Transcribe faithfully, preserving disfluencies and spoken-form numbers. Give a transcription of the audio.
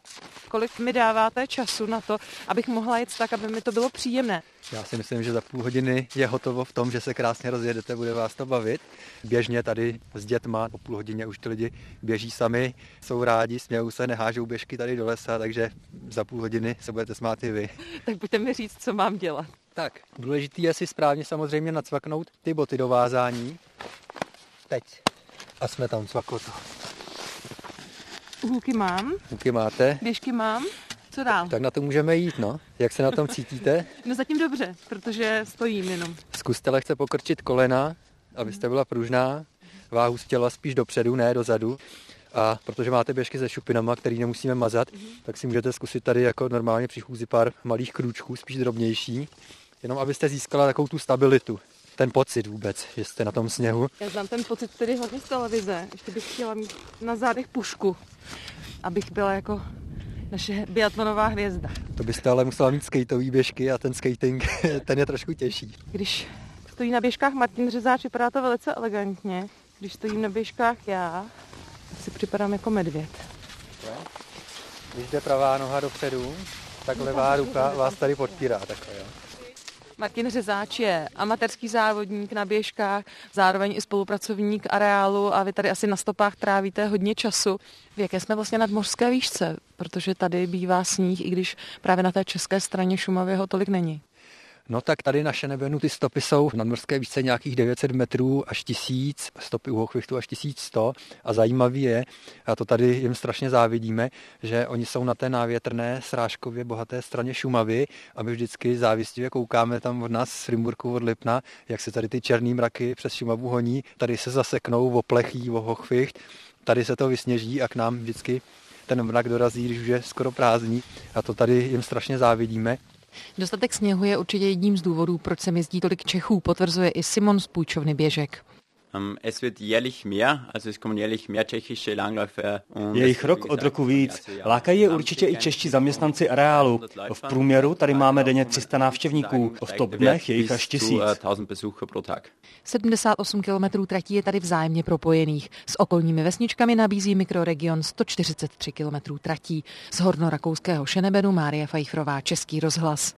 Kolik mi dáváte času na to, abych mohla jet tak, aby mi to bylo příjemné? Já si myslím, že za půl hodiny je hotovo v tom, že se krásně rozjedete, bude vás to bavit. Běžně tady s dětma, po půl hodině už ty lidi běží sami, jsou rádi, smějou se, nehážou běžky tady do lesa, takže za půl hodiny se budete smát i vy. Tak pojďte mi říct, co mám dělat. Tak, důležitý je si správně samozřejmě nacvaknout ty boty do vázání. Teď. A jsme tam cvakoto. Hůlky mám. Hůlky máte. Běžky mám. Co dál? Tak na to můžeme jít, no. Jak se na tom cítíte? No zatím dobře, protože stojím jenom. Zkuste lehce pokrčit kolena, abyste byla pružná. Váhu z těla spíš dopředu, ne dozadu. A protože máte běžky se šupinama, který nemusíme mazat, tak si můžete zkusit tady jako normálně při chůzi pár malých krůčků, spíš drobnější. Jenom abyste získala takovou tu stabilitu. Ten pocit vůbec, že jste na tom sněhu. Já znám ten pocit tedy hodně z televize. Ještě bych chtěla mít na zádech pušku, abych byla jako naše biatlonová hvězda. To byste ale musela mít skateový běžky a ten skating, ten je trošku těžší. Když stojí na běžkách Martin Řezáč, vypadá to velice elegantně. Když stojím na běžkách já, tak si připadám jako medvěd. Když jde pravá noha dopředu, tak levá ruka vás tady podpírá. Takhle, jo. Martin Řezáč je amatérský závodník na běžkách, zároveň i spolupracovník areálu a vy tady asi na stopách trávíte hodně času. V jaké jsme vlastně nadmořské výšce? Protože tady bývá sníh, i když právě na té české straně Šumavy ho tolik není. No tak tady na Šenebenu ty stopy jsou v nadmořské výšce nějakých devět set metrů až tisíc, stopy u Hochfichtu až tisíc sto a zajímavý je, a to tady jim strašně závidíme, že oni jsou na té návětrné srážkově bohaté straně Šumavy a my vždycky závistivě koukáme tam od nás z Frimburku od Lipna, jak se tady ty černý mraky přes Šumavu honí, tady se zaseknou, oplechí, o Hochficht, tady se to vysněží a k nám vždycky ten mrak dorazí, když už je skoro prázdný a to tady jim strašně závidíme. Dostatek sněhu je určitě jedním z důvodů, proč sem jezdí tolik Čechů, potvrzuje i Simon z půjčovny běžek. Es wird jährlich mehr, also es kommen jährlich mehr tschechische Langläufer. Je jich rok od roku víc. Lákají je určitě i čeští zaměstnanci areálu. V průměru tady máme denně tři sta návštěvníků. V top dnech je jich až tisíc. sedmdesát osm kilometrů tratí je tady vzájemně propojených. S okolními vesničkami nabízí mikroregion sto čtyřicet tři kilometrů tratí. Z hornorakouského Šenebenu Mária Fajfrová, Český rozhlas.